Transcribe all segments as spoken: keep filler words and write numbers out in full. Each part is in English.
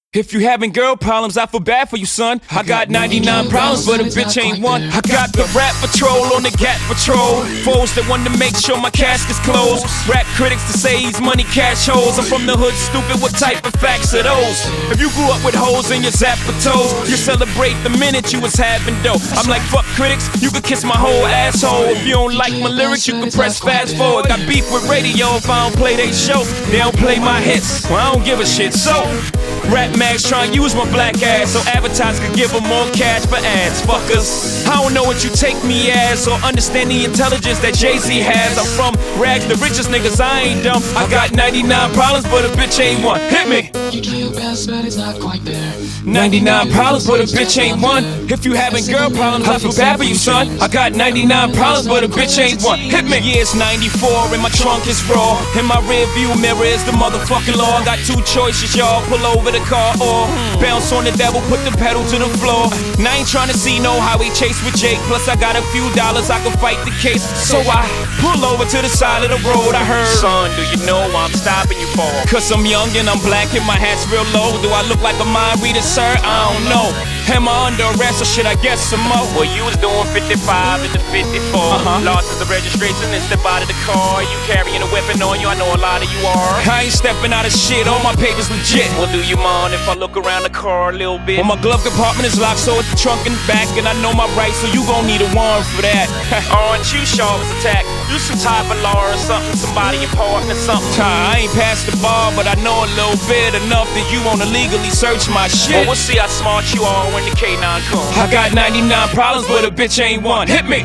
If you having girl problems, I feel bad for you, son. I got ninety-nine problems, but a bitch ain't one. I got the rap patrol on the Gat patrol. Foes that want to make sure my casket's closed. Rap critics to say he's money cash holes. I'm from the hood, stupid, what type of facts are those? If you grew up with hoes in your zapper toes, you celebrate the minute you was having dough. I'm like, fuck critics, you can kiss my whole asshole. If you don't like my lyrics, you can press fast forward. Got beef with radio if I don't play they show. They don't play my hits, well I don't give a shit. So Rap mags trying to use my black ass so advertisers can give them more cash for ads, fuckers. I don't know what you take me as or understand the intelligence that Jay-Z has. I'm from rags, the richest niggas, I ain't dumb. I got ninety-nine problems, but a bitch ain't one. Hit me! You do your best, but it's not quite there. ninety-nine problems, but a bitch ain't one. If you having girl problems, I feel bad for you, son. I got ninety-nine problems, but a bitch ain't one. Hit me! Yeah, it's ninety-four and my trunk is raw. In my rear view mirror is the motherfucking law. I got two choices, y'all. Pull over the car or bounce on the devil, put the pedal to the floor. And I ain't tryna see no highway chase with Jake. Plus I got a few dollars, I can fight the case. So I pull over to the side of the road. I heard, son, do you know why I'm stopping you for? Cause I'm young and I'm black and my hat's real low. Do I look like a mind reader, sir? I don't know. Am I under arrest or should I guess some more? Well, you was doing fifty-five in the fifty-four. Uh-huh. Lost the registration and step out of the car. You carrying a weapon on you, I know a lot of you are. I ain't stepping out of shit, all my papers legit. Well, do you mind if I look around the car a little bit? Well, my glove compartment is locked, so it's the trunk and the back. And I know my rights, so you gon' need a warrant for that. Aren't you sharp as attack? You some type of law or something, somebody important or something. I ain't past the bar, but I know a little bit enough that you wanna legally search my shit. Well, we'll see how smart you are when the K nine comes. I got ninety-nine problems, but a bitch ain't one. Hit me!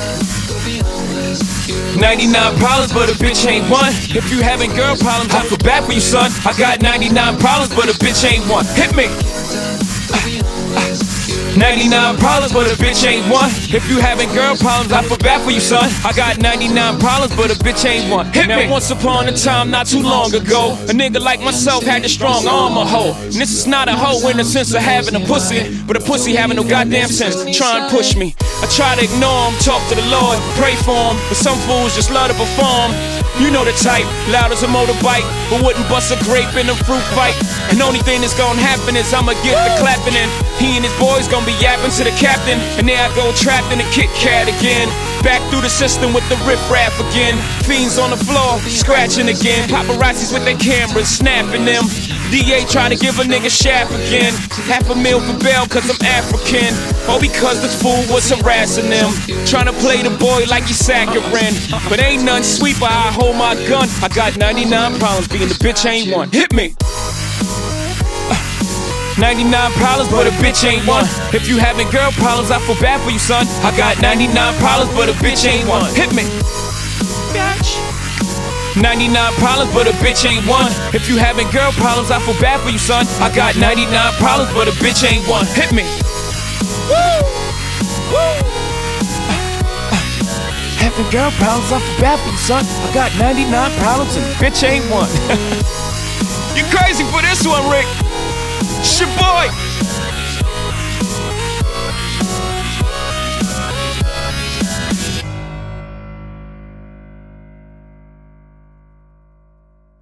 ninety-nine problems, but a bitch ain't one. If you having girl problems, I feel bad for you, son. I got ninety-nine problems, but a bitch ain't one. Hit me! ninety-nine problems, but a bitch ain't one. If you having girl problems, I feel bad for you, son. I got ninety-nine problems, but a bitch ain't one. Hit now, me! Once upon a time, not too long ago, a nigga like myself had a strong arm, a hoe. And this is not a hoe in the sense of having a pussy, but a pussy having no goddamn sense. Try and push me. I try to ignore him, talk to the Lord, pray for him, but some fools just love to perform. You know the type, loud as a motorbike, but wouldn't bust a grape in a fruit fight. And only thing that's gonna happen is I'ma get the clapping in. He and his boys gonna be yapping to the captain, and there I go trapped in a Kit Kat again. Back through the system with the riff-raff again. Fiends on the floor, scratching again. Paparazzis with their cameras, snapping them. D A trying to give a nigga shaft again. Half a meal for bail cause I'm African. Or because this fool was harassing them. Trying to play the boy like he's saccharine. But ain't none sweet but I hold my gun. I got ninety-nine problems, being the bitch ain't one. Hit me! ninety-nine problems, but a bitch ain't one. If you having girl problems, I feel bad for you, son. I got ninety-nine problems, but a bitch ain't one. Hit me! Bitch! ninety-nine problems, but a bitch ain't one. If you having girl problems, I feel bad for you, son. I got ninety-nine problems, but a bitch ain't one. Hit me! Woo! Woo! Having girl problems, I feel bad for you, son. I got ninety-nine problems and a bitch ain't one. You crazy for this one, Rick? It's your boy,